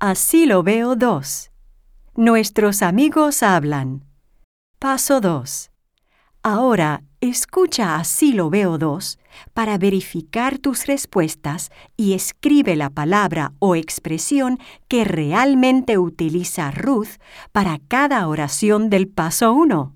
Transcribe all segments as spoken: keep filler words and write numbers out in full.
Así lo veo dos. Nuestros amigos hablan. Paso dos. Ahora escucha Así lo veo dos para verificar tus respuestas y escribe la palabra o expresión que realmente utiliza Ruth para cada oración del paso uno.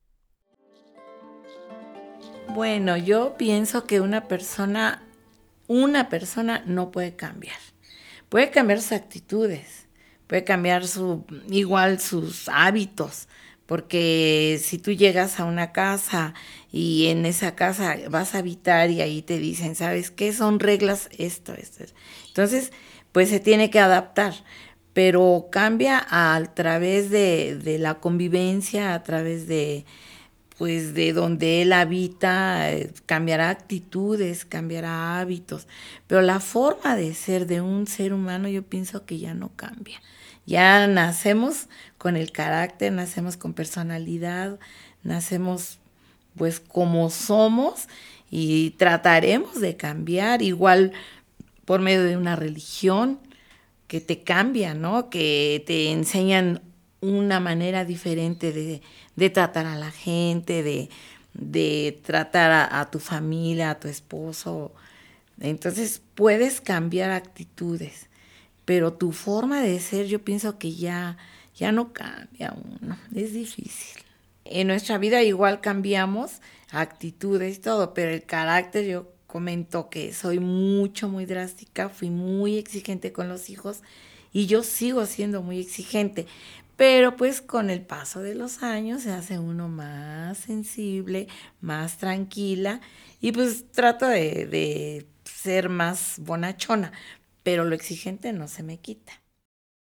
Bueno, yo pienso que una persona, una persona no puede cambiar. Puede cambiar sus actitudes, puede cambiar su, igual sus hábitos, porque si tú llegas a una casa y en esa casa vas a habitar y ahí te dicen, ¿sabes qué? Son reglas esto, esto. Entonces, pues se tiene que adaptar, pero cambia a través de, de la convivencia, a través de pues de donde él habita, eh, cambiará actitudes, cambiará hábitos, pero la forma de ser de un ser humano yo pienso que ya no cambia. Ya nacemos con el carácter, nacemos con personalidad, nacemos pues como somos y trataremos de cambiar igual por medio de una religión que te cambia, ¿no? Que te enseñan una manera diferente de, de tratar a la gente, de, de tratar a, a tu familia, a tu esposo. Entonces puedes cambiar actitudes, pero tu forma de ser yo pienso que ya, ya no cambia uno, es difícil. En nuestra vida igual cambiamos actitudes y todo, pero el carácter yo comento que soy mucho, muy drástica, fui muy exigente con los hijos y yo sigo siendo muy exigente, pero pues con el paso de los años se hace uno más sensible, más tranquila y pues trato de, de ser más bonachona, pero lo exigente no se me quita.